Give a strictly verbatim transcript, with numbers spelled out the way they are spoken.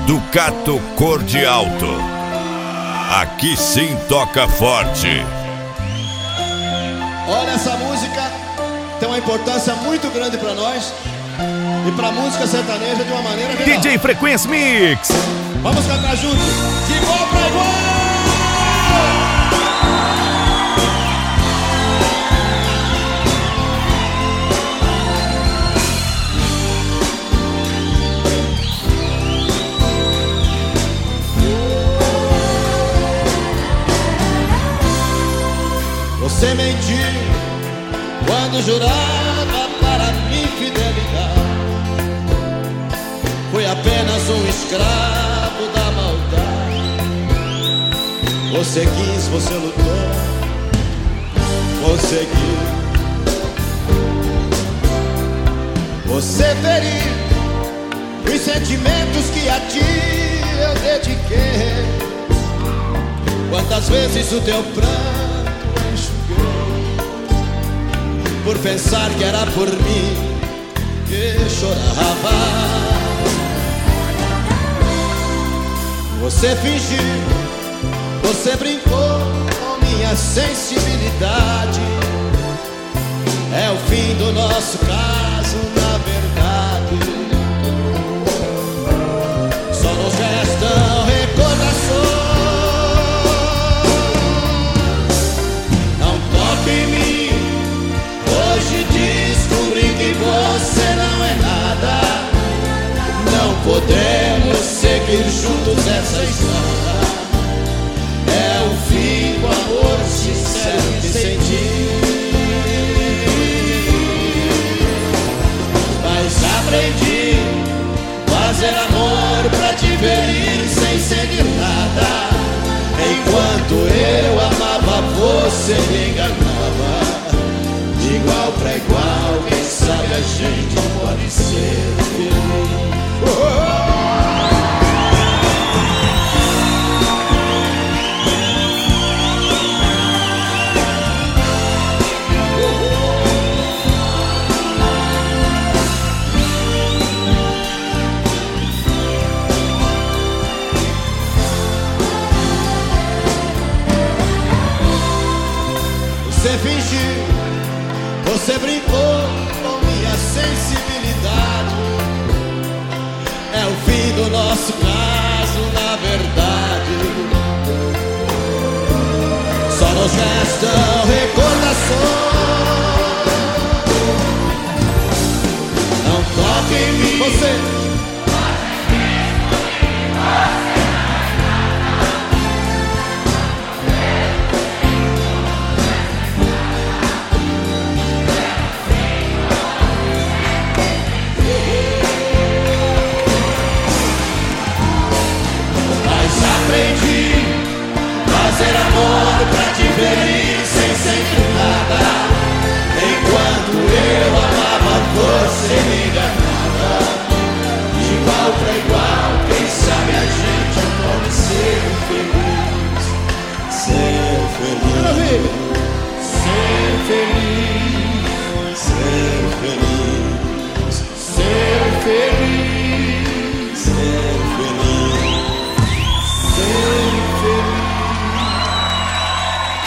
Ducato Cor de Alto. Aqui sim toca forte. Olha, essa música tem uma importância muito grande pra nós e pra música sertaneja de uma maneira geral. D J Frequência Mix. Vamos cantar juntos, de igual pra igual. Você mentiu quando jurava para mim fidelidade. Foi apenas um escravo da maldade. Você quis, você lutou, você quis. Você feriu os sentimentos que a ti eu dediquei. Quantas vezes o teu pranto por pensar que era por mim que chorava. Você fingiu, você brincou com minha sensibilidade. É o fim do nosso caso, na verdade. Só nos restam recordações. Não toque em mim. Hoje descobri que você não é nada. Não podemos seguir juntos essa história. É o fim do amor sincero que senti. Mas aprendi a fazer amor pra te ferir sem seguir nada. Enquanto eu amava, você me enganava. De igual pra igual, quem sabe a gente pode ser feliz. Oh! Você fingiu, você brincou com minha sensibilidade. É o fim do nosso caso, na verdade. Só nos restam recordações. Não toque em mim. Você